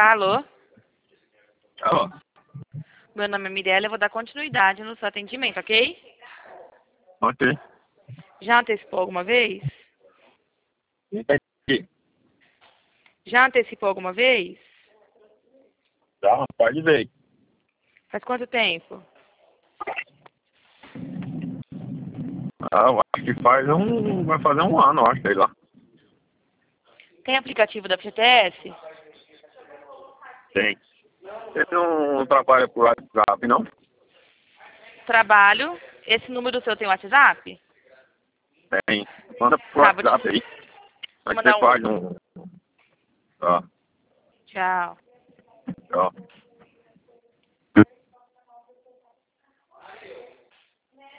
Alô? Alô? Meu nome é Mirella, eu vou dar continuidade no seu atendimento, ok? Ok. Já antecipou alguma vez? Entendi. Já antecipou alguma vez? Tá, pode ver. Faz quanto tempo? Eu acho que vai fazer um ano, eu acho, sei lá. Tem aplicativo da FGTS? Tem. Você não trabalha por WhatsApp, não? Trabalho. Esse número seu tem WhatsApp? Tem. Manda por Tá, WhatsApp aí. vou Aí você mandar um. faz um... Tá, Tchau. tchau.